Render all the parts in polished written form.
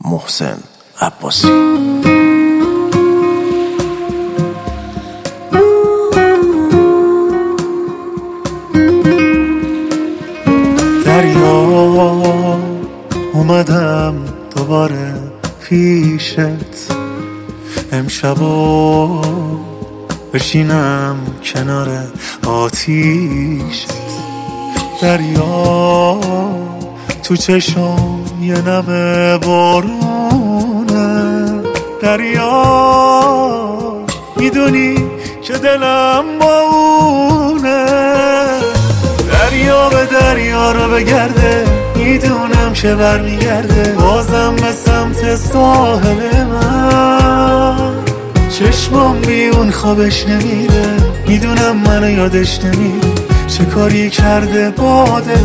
محسن عباسی. دریا اومدم دوباره پیشت، امشبو بشینم کنار آتیشت. دریا تو چشم یه نمه بارونه، دریا میدونی که دلم با اونه. دریا به دریا رو بگرده، میدونم که برمیگرده بازم به سمت ساحل من. چشمام بی اون خوابش نمیره، میدونم منو یادش نمیره چه کاری کرده با دل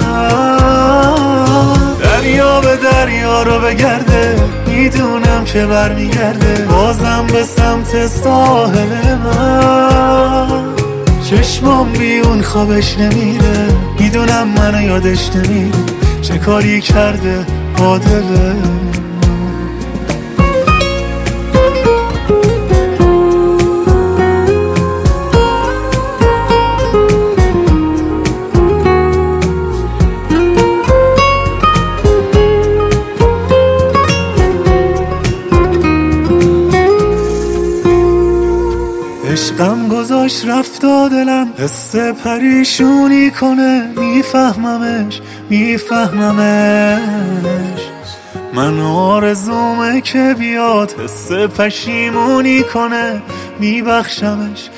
من. دریا به دریا رو بگرده، میدونم که برمیگرده بازم به سمت ساحل من. چشمام بی اون خوابش نمیره، میدونم منو یادش نمیره چه کاری کرده با دل من. عشقم گذاشت رفت و دلم حس پریشونی کنه، میفهممش من آرزومه که بیاد حس پشیمونی کنه، میبخشمش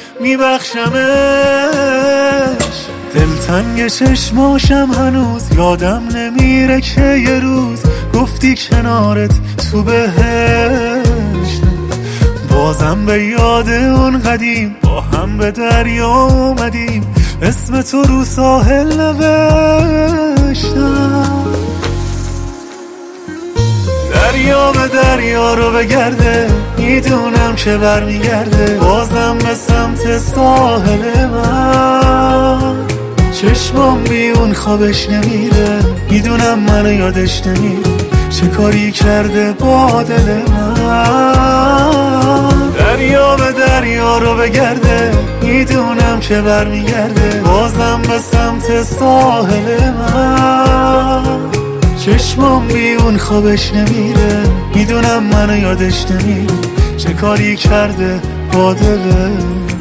دلتنگ چشماشم هنوز یادم نمیره که یه روز گفتی کنارت تو بهشت. بازم به یاد اون قدیم با هم به دریا اومدیم، اسم تو رو ساحل نوشتم. دریا به دریا رو بگرده، میدونم که برمیگرده بازم به سمت ساحل من. چشمام بی اون خوابش نمیره، میدونم منو یادش نمیره چه کاری کرده با دل من. دریا به دریا رو بگرده، میدونم که برمیگرده بازم به سمت ساحل من. چشمام بی اون خوابش نمیره، میدونم منو یادش نمیره چه کاری کرده با دل من.